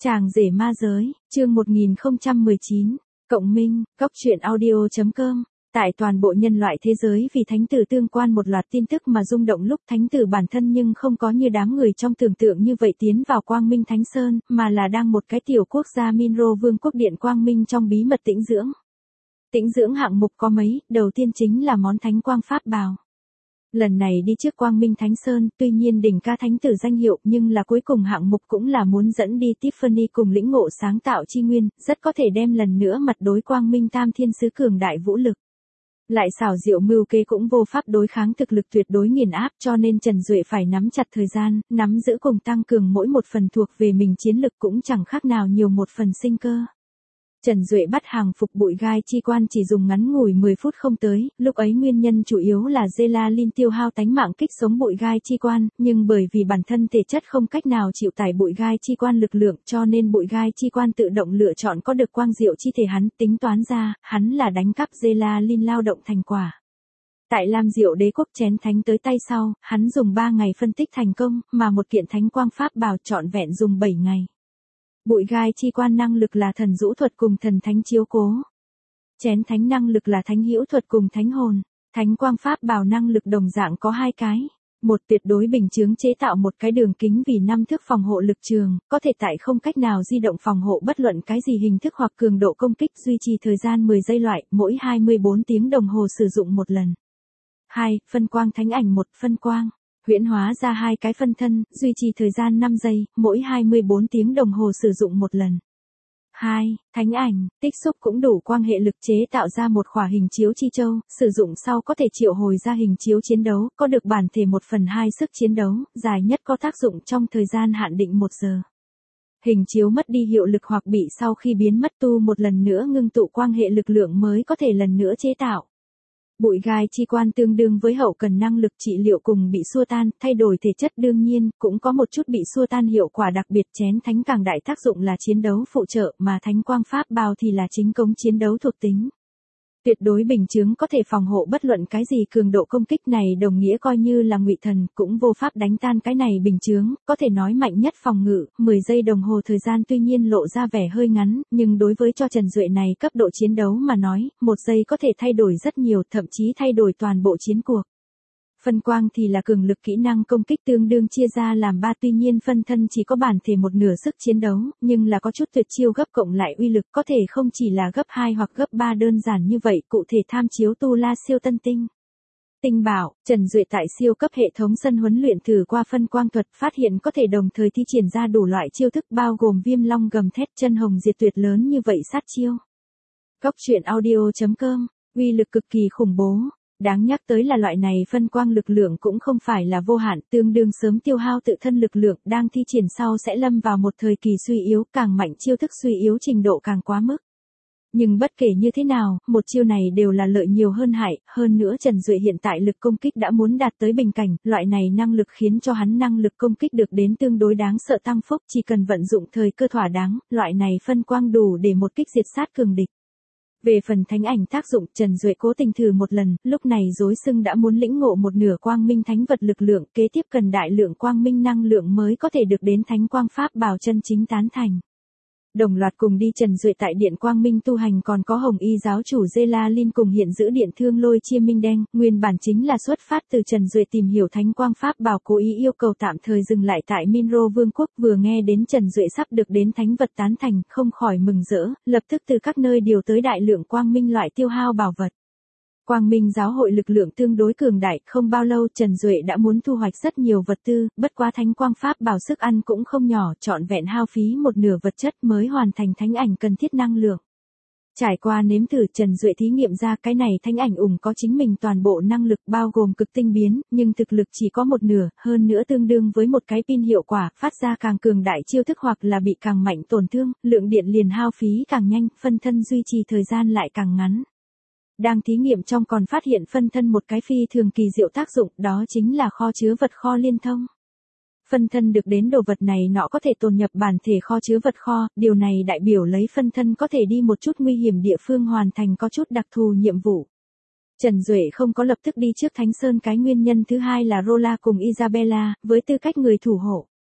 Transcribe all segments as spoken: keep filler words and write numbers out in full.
Chàng rể ma giới, chương một nghìn không trăm mười chín, Cộng minh, góc truyện audio chấm com. Tại toàn bộ nhân loại thế giới vì thánh tử tương quan một loạt tin tức mà rung động lúc thánh tử bản thân nhưng không có như đám người trong tưởng tượng như vậy tiến vào Quang Minh Thánh Sơn, mà là đang một cái tiểu quốc gia Minro Vương quốc điện Quang Minh trong bí mật tĩnh dưỡng. Tĩnh dưỡng hạng mục có mấy, đầu tiên chính là món thánh quang pháp bào. Lần này đi trước Quang Minh Thánh Sơn, tuy nhiên đỉnh ca thánh tử danh hiệu nhưng là cuối cùng hạng mục cũng là muốn dẫn đi Tiffany cùng lĩnh ngộ sáng tạo chi nguyên, rất có thể đem lần nữa mặt đối Quang Minh Tam Thiên Sứ cường đại vũ lực. Lại xảo diệu mưu kế cũng vô pháp đối kháng thực lực tuyệt đối nghiền áp, cho nên Trần Duệ phải nắm chặt thời gian, nắm giữ cùng tăng cường mỗi một phần thuộc về mình chiến lực cũng chẳng khác nào nhiều một phần sinh cơ. Trần Duệ bắt hàng phục bụi gai chi quan chỉ dùng ngắn ngủi mười phút không tới, lúc ấy nguyên nhân chủ yếu là Zelalin tiêu hao tánh mạng kích sống bụi gai chi quan, nhưng bởi vì bản thân thể chất không cách nào chịu tải bụi gai chi quan lực lượng cho nên bụi gai chi quan tự động lựa chọn có được quang diệu chi thể hắn, tính toán ra, hắn là đánh cắp Zelalin lao động thành quả. Tại Lam Diệu Đế quốc chén thánh tới tay sau, hắn dùng ba ngày phân tích thành công, mà một kiện thánh quang pháp bào trọn vẹn dùng bảy ngày. Bụi gai chi quan năng lực là thần dũ thuật cùng thần thánh chiếu cố. Chén thánh năng lực là thánh hữu thuật cùng thánh hồn. Thánh quang pháp bào năng lực đồng dạng có hai cái. Một tuyệt đối bình chướng chế tạo một cái đường kính vì năm thước phòng hộ lực trường, có thể tại không cách nào di động phòng hộ bất luận cái gì hình thức hoặc cường độ công kích duy trì thời gian mười giây loại, mỗi hai mươi bốn tiếng đồng hồ sử dụng một lần. Hai. Phân quang thánh ảnh một phân quang. Huyễn hóa ra hai cái phân thân, duy trì thời gian năm giây, mỗi hai mươi bốn tiếng đồng hồ sử dụng một lần. Hai. Thánh ảnh, tích xúc cũng đủ quang hệ lực chế tạo ra một khỏa hình chiếu chi châu, sử dụng sau có thể triệu hồi ra hình chiếu chiến đấu, có được bản thể một phần hai sức chiến đấu, dài nhất có tác dụng trong thời gian hạn định một giờ. Hình chiếu mất đi hiệu lực hoặc bị sau khi biến mất tu một lần nữa ngưng tụ quang hệ lực lượng mới có thể lần nữa chế tạo. Bụi gai chi quan tương đương với hậu cần năng lực trị liệu cùng bị xua tan, thay đổi thể chất đương nhiên, cũng có một chút bị xua tan hiệu quả đặc biệt chén thánh càng đại tác dụng là chiến đấu phụ trợ mà thánh quang pháp bào thì là chính công chiến đấu thuộc tính. Tuyệt đối bình chướng có thể phòng hộ bất luận cái gì cường độ công kích này đồng nghĩa coi như là ngụy thần cũng vô pháp đánh tan cái này bình chướng, có thể nói mạnh nhất phòng ngự, mười giây đồng hồ thời gian tuy nhiên lộ ra vẻ hơi ngắn, nhưng đối với cho Trần Duệ này cấp độ chiến đấu mà nói, một giây có thể thay đổi rất nhiều, thậm chí thay đổi toàn bộ chiến cuộc. Phân quang thì là cường lực kỹ năng công kích tương đương chia ra làm ba tuy nhiên phân thân chỉ có bản thể một nửa sức chiến đấu, nhưng là có chút tuyệt chiêu gấp cộng lại uy lực có thể không chỉ là gấp hai hoặc gấp ba đơn giản như vậy cụ thể tham chiếu tu la siêu tân tinh. Tinh bảo, Trần Duệ tại siêu cấp hệ thống sân huấn luyện thử qua phân quang thuật phát hiện có thể đồng thời thi triển ra đủ loại chiêu thức bao gồm viêm long gầm thét chân hồng diệt tuyệt lớn như vậy sát chiêu. Góc truyện audio chấm com, uy lực cực kỳ khủng bố. Đáng nhắc tới là loại này phân quang lực lượng cũng không phải là vô hạn, tương đương sớm tiêu hao tự thân lực lượng, đang thi triển sau sẽ lâm vào một thời kỳ suy yếu, càng mạnh chiêu thức suy yếu trình độ càng quá mức. Nhưng bất kể như thế nào, một chiêu này đều là lợi nhiều hơn hại, hơn nữa Trần Duệ hiện tại lực công kích đã muốn đạt tới bình cảnh, loại này năng lực khiến cho hắn năng lực công kích được đến tương đối đáng sợ tăng phúc, chỉ cần vận dụng thời cơ thỏa đáng, loại này phân quang đủ để một kích diệt sát cường địch. Về phần thánh ảnh tác dụng, Trần Duệ cố tình thử một lần, lúc này rối xưng đã muốn lĩnh ngộ một nửa quang minh thánh vật lực lượng, kế tiếp cần đại lượng quang minh năng lượng mới có thể được đến thánh quang pháp bào chân chính tán thành. Đồng loạt cùng đi Trần Duệ tại điện Quang Minh tu hành còn có Hồng Y giáo chủ Zelalin cùng hiện giữ điện Thương Lôi Chia Minh Đen, nguyên bản chính là xuất phát từ Trần Duệ tìm hiểu thánh quang pháp bào cố ý yêu cầu tạm thời dừng lại tại Minro Vương quốc, vừa nghe đến Trần Duệ sắp được đến thánh vật tán thành, không khỏi mừng rỡ, lập tức từ các nơi điều tới đại lượng quang minh loại tiêu hao bảo vật. Quang Minh giáo hội lực lượng tương đối cường đại, không bao lâu Trần Duệ đã muốn thu hoạch rất nhiều vật tư, bất quá thánh quang pháp bảo sức ăn cũng không nhỏ, trọn vẹn hao phí một nửa vật chất mới hoàn thành thánh ảnh cần thiết năng lượng. Trải qua nếm thử Trần Duệ thí nghiệm ra cái này thánh ảnh ủng có chính mình toàn bộ năng lực bao gồm cực tinh biến, nhưng thực lực chỉ có một nửa, hơn nữa tương đương với một cái pin hiệu quả, phát ra càng cường đại chiêu thức hoặc là bị càng mạnh tổn thương, lượng điện liền hao phí càng nhanh, phân thân duy trì thời gian lại càng ngắn. Đang thí nghiệm trong còn phát hiện phân thân một cái phi thường kỳ diệu tác dụng, đó chính là kho chứa vật kho liên thông. Phân thân được đến đồ vật này nọ có thể tồn nhập bản thể kho chứa vật kho, điều này đại biểu lấy phân thân có thể đi một chút nguy hiểm địa phương hoàn thành có chút đặc thù nhiệm vụ. Trần Duệ không có lập tức đi trước Thánh Sơn, cái nguyên nhân thứ hai là Rola cùng Isabella, với tư cách người thủ hộ.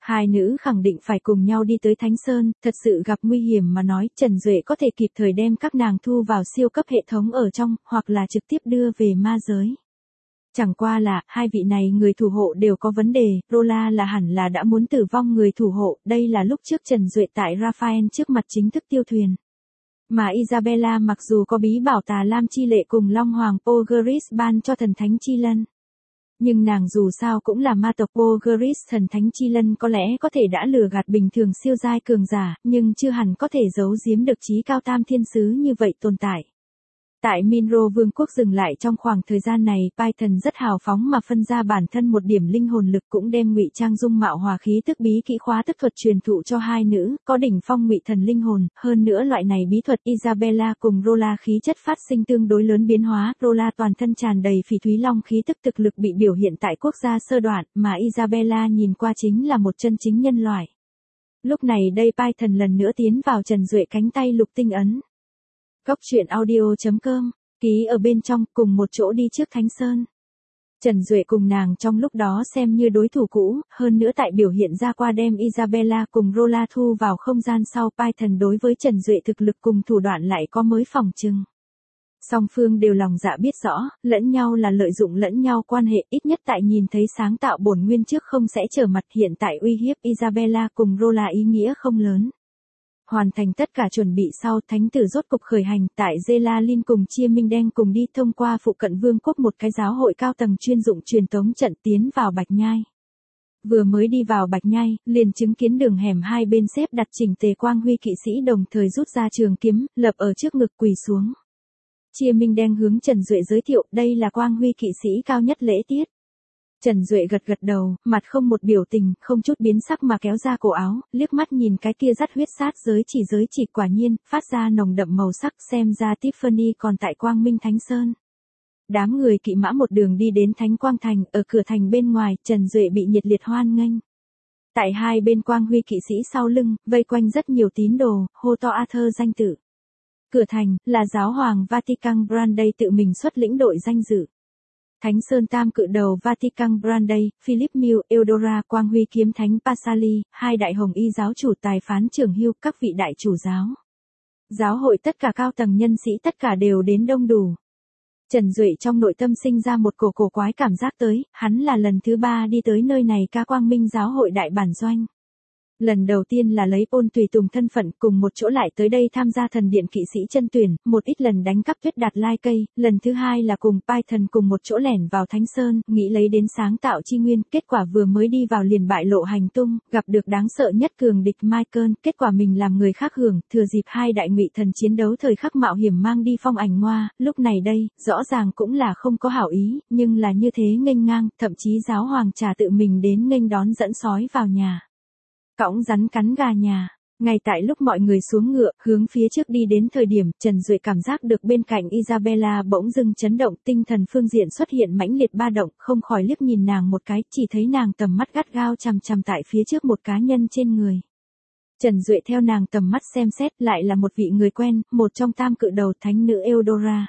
Hai nữ khẳng định phải cùng nhau đi tới Thánh Sơn, thật sự gặp nguy hiểm mà nói, Trần Duệ có thể kịp thời đem các nàng thu vào siêu cấp hệ thống ở trong, hoặc là trực tiếp đưa về ma giới. Chẳng qua là, hai vị này người thủ hộ đều có vấn đề, Rola là hẳn là đã muốn tử vong người thủ hộ, đây là lúc trước Trần Duệ tại Raphael trước mặt chính thức tiêu thuyền. Mà Isabella mặc dù có bí bảo tà lam chi lệ cùng Long Hoàng Polgaris ban cho thần thánh chi lân. Nhưng nàng dù sao cũng là ma tộc Polgaris, thần thánh chi lân có lẽ có thể đã lừa gạt bình thường siêu giai cường giả, nhưng chưa hẳn có thể giấu giếm được chí cao tam thiên sứ như vậy tồn tại. Tại Minro Vương quốc dừng lại trong khoảng thời gian này, Python rất hào phóng mà phân ra bản thân một điểm linh hồn lực, cũng đem ngụy trang dung mạo hòa khí tức bí kỹ khóa tức thuật truyền thụ cho hai nữ, có đỉnh phong ngụy thần linh hồn, hơn nữa loại này bí thuật Isabella cùng Rola khí chất phát sinh tương đối lớn biến hóa, Rola toàn thân tràn đầy phỉ thúy long khí tức thực lực bị biểu hiện tại quốc gia sơ đoạn, mà Isabella nhìn qua chính là một chân chính nhân loại. Lúc này đây Python lần nữa tiến vào Trần Duệ cánh tay lục tinh ấn. Góc truyện audio chấm com, ký ở bên trong, cùng một chỗ đi trước Thánh Sơn. Trần Duệ cùng nàng trong lúc đó xem như đối thủ cũ, hơn nữa tại biểu hiện ra qua đem Isabella cùng Rola thu vào không gian sau, Python đối với Trần Duệ thực lực cùng thủ đoạn lại có mới phòng trừng. Song phương đều lòng dạ biết rõ, lẫn nhau là lợi dụng lẫn nhau quan hệ, ít nhất tại nhìn thấy sáng tạo bổn nguyên trước không sẽ trở mặt, hiện tại uy hiếp Isabella cùng Rola ý nghĩa không lớn. Hoàn thành tất cả chuẩn bị sau, thánh tử rốt cục khởi hành, tại Zelalin cùng Chia Minh Đen cùng đi thông qua phụ cận vương quốc một cái giáo hội cao tầng chuyên dụng truyền tống trận tiến vào Bạch Nhai. Vừa mới đi vào Bạch Nhai, liền chứng kiến đường hẻm hai bên xếp đặt chỉnh tề quang huy kỵ sĩ đồng thời rút ra trường kiếm, lập ở trước ngực quỳ xuống. Chia Minh Đen hướng Trần Duệ giới thiệu, đây là quang huy kỵ sĩ cao nhất lễ tiết. Trần Duệ gật gật đầu, mặt không một biểu tình, không chút biến sắc mà kéo ra cổ áo, liếc mắt nhìn cái kia dắt huyết sát giới chỉ giới chỉ, quả nhiên, phát ra nồng đậm màu sắc, xem ra Tiffany còn tại Quang Minh Thánh Sơn. Đám người kỵ mã một đường đi đến Thánh Quang Thành, ở cửa thành bên ngoài, Trần Duệ bị nhiệt liệt hoan nghênh. Tại hai bên quang huy kỵ sĩ sau lưng, vây quanh rất nhiều tín đồ, hô to Arthur danh tự. Cửa thành, là giáo hoàng Vatican Branday tự mình xuất lĩnh đội danh dự. Thánh Sơn tam cự đầu Vatican Branday, Philip Mill, Eudora, Quang Huy kiếm thánh Pasali, hai đại hồng y giáo chủ tài phán trưởng hưu, các vị đại chủ giáo. Giáo hội tất cả cao tầng nhân sĩ tất cả đều đến đông đủ. Trần Duệ trong nội tâm sinh ra một cổ cổ quái cảm giác tới, hắn là lần thứ ba đi tới nơi này ca Quang Minh giáo hội đại bản doanh. Lần đầu tiên là lấy ôn tùy tùng thân phận cùng một chỗ lại tới đây tham gia thần điện kỵ sĩ chân tuyển, một ít lần đánh cắp tuyết đạt lai cây, lần thứ hai là cùng Python cùng một chỗ lẻn vào Thánh Sơn, nghĩ lấy đến sáng tạo chi nguyên, kết quả vừa mới đi vào liền bại lộ hành tung, gặp được đáng sợ nhất cường địch Michael, kết quả mình làm người khác hưởng, thừa dịp hai đại ngụy thần chiến đấu thời khắc mạo hiểm mang đi phong ảnh ngoa, lúc này đây, rõ ràng cũng là không có hảo ý, nhưng là như thế nghênh ngang, thậm chí giáo hoàng trà tự mình đến nghênh đón dẫn sói vào nhà. Cõng rắn cắn gà nhà. Ngay tại lúc mọi người xuống ngựa, hướng phía trước đi đến thời điểm, Trần Duệ cảm giác được bên cạnh Isabella bỗng dưng chấn động, tinh thần phương diện xuất hiện mãnh liệt ba động, không khỏi liếc nhìn nàng một cái, chỉ thấy nàng tầm mắt gắt gao chằm chằm tại phía trước một cá nhân trên người. Trần Duệ theo nàng tầm mắt xem xét, lại là một vị người quen, một trong tam cự đầu thánh nữ Eudora.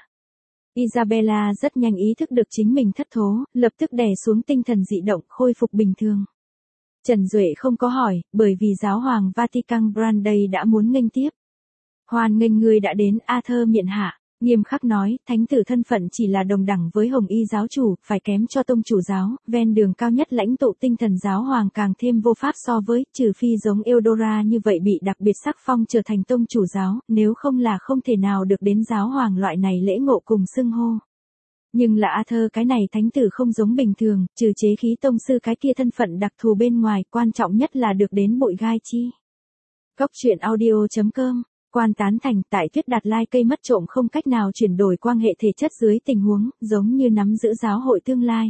Isabella rất nhanh ý thức được chính mình thất thố, lập tức đè xuống tinh thần dị động, khôi phục bình thường. Trần Duệ không có hỏi, bởi vì giáo hoàng Vatican Branday đã muốn nghênh tiếp. Hoan nghênh người đã đến, Arthur miện hạ, nghiêm khắc nói, thánh tử thân phận chỉ là đồng đẳng với hồng y giáo chủ, phải kém cho tông chủ giáo, ven đường cao nhất lãnh tụ tinh thần giáo hoàng càng thêm vô pháp so với, trừ phi giống Eudora như vậy bị đặc biệt sắc phong trở thành tông chủ giáo, nếu không là không thể nào được đến giáo hoàng loại này lễ ngộ cùng xưng hô. Nhưng là Arthur cái này thánh tử không giống bình thường, trừ chế khí tông sư cái kia thân phận đặc thù bên ngoài, quan trọng nhất là được đến bụi gai chi. Góc truyện audio chấm com, quan tán thành, tại tuyết đạt lai cây mất trộm không cách nào chuyển đổi quan hệ thể chất dưới tình huống, giống như nắm giữ giáo hội tương lai.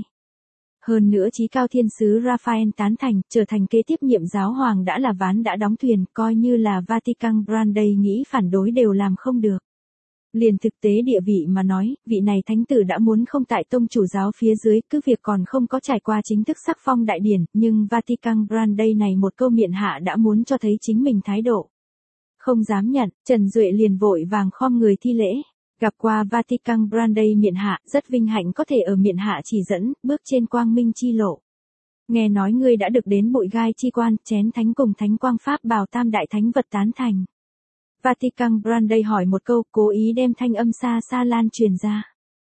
Hơn nữa chí cao thiên sứ Raphael tán thành, trở thành kế tiếp nhiệm giáo hoàng đã là ván đã đóng thuyền, coi như là Vatican Branday nghĩ phản đối đều làm không được. Liền thực tế địa vị mà nói, vị này thánh tử đã muốn không tại tông chủ giáo phía dưới, cứ việc còn không có trải qua chính thức sắc phong đại điển, nhưng Vatican Branday này một câu miệng hạ đã muốn cho thấy chính mình thái độ. Không dám nhận, Trần Duệ liền vội vàng khom người thi lễ. Gặp qua Vatican Branday miện hạ, rất vinh hạnh có thể ở miện hạ chỉ dẫn, bước trên quang minh chi lộ. Nghe nói ngươi đã được đến bụi gai chi quan, chén thánh cùng thánh quang pháp bảo tam đại thánh vật tán thành. Vatican Brand đây hỏi một câu, cố ý đem thanh âm xa xa lan truyền ra.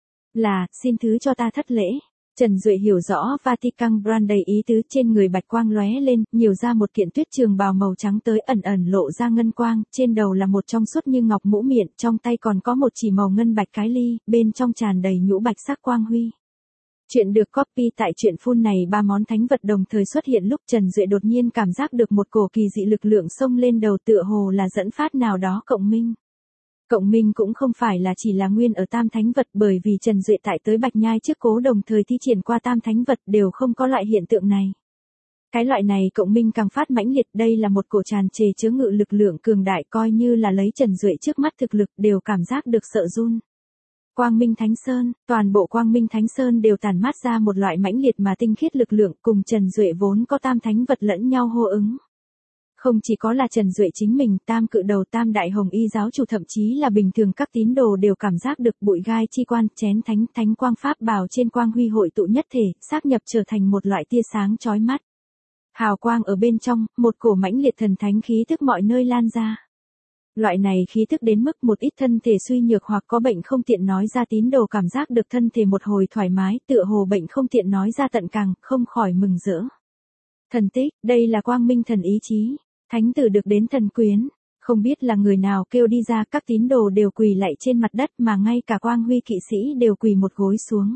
Là, xin thứ cho ta thất lễ. Trần Duệ hiểu rõ Vatican Brand đầy ý tứ, trên người bạch quang lóe lên, nhiều ra một kiện tuyết trường bào màu trắng tới ẩn ẩn lộ ra ngân quang, trên đầu là một trong suốt như ngọc mũ miệng, trong tay còn có một chỉ màu ngân bạch cái ly, bên trong tràn đầy nhũ bạch sắc quang huy. Chuyện được copy tại truyện phun này ba món thánh vật đồng thời xuất hiện lúc Trần Duệ đột nhiên cảm giác được một cổ kỳ dị lực lượng xông lên đầu tựa hồ là dẫn phát nào đó cộng minh. Cộng minh cũng không phải là chỉ là nguyên ở tam thánh vật bởi vì Trần Duệ tại tới Bạch Nhai trước cố đồng thời thi triển qua tam thánh vật đều không có loại hiện tượng này. Cái loại này cộng minh càng phát mãnh liệt, đây là một cổ tràn trề chứa ngự lực lượng cường đại coi như là lấy Trần Duệ trước mắt thực lực đều cảm giác được sợ run. Quang Minh Thánh Sơn, toàn bộ Quang Minh Thánh Sơn đều tản mát ra một loại mãnh liệt mà tinh khiết lực lượng cùng Trần Duệ vốn có tam thánh vật lẫn nhau hô ứng. Không chỉ có là Trần Duệ chính mình, tam cự đầu tam đại hồng y giáo chủ thậm chí là bình thường các tín đồ đều cảm giác được bụi gai chi quan, chén thánh, thánh quang pháp bảo trên quang huy hội tụ nhất thể, xác nhập trở thành một loại tia sáng chói mắt. Hào quang ở bên trong, một cổ mãnh liệt thần thánh khí thức mọi nơi lan ra. Loại này khí thức đến mức một ít thân thể suy nhược hoặc có bệnh không tiện nói ra tín đồ cảm giác được thân thể một hồi thoải mái, tựa hồ bệnh không tiện nói ra tận càng, không khỏi mừng rỡ. Thần tích, đây là quang minh thần ý chí. Thánh tử được đến thần quyến, không biết là người nào kêu đi ra, các tín đồ đều quỳ lạy trên mặt đất mà ngay cả quang huy kỵ sĩ đều quỳ một gối xuống.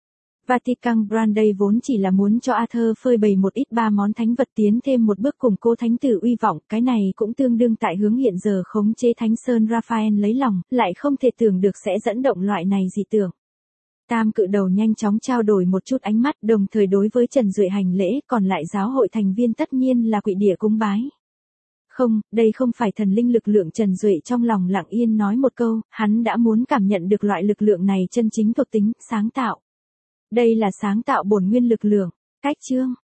Vatican Brand đây vốn chỉ là muốn cho Arthur phơi bày một ít ba món thánh vật tiến thêm một bước củng cố thánh tử uy vọng, cái này cũng tương đương tại hướng hiện giờ khống chế Thánh Sơn Raphael lấy lòng, lại không thể tưởng được sẽ dẫn động loại này dị tưởng. Tam cự đầu nhanh chóng trao đổi một chút ánh mắt đồng thời đối với Trần Duệ hành lễ, còn lại giáo hội thành viên tất nhiên là quỵ địa cúng bái. Không, đây không phải thần linh lực lượng. Trần Duệ trong lòng lặng yên nói một câu, hắn đã muốn cảm nhận được loại lực lượng này chân chính thuộc tính, sáng tạo. Đây là sáng tạo bổn nguyên lực lượng. Cách chương.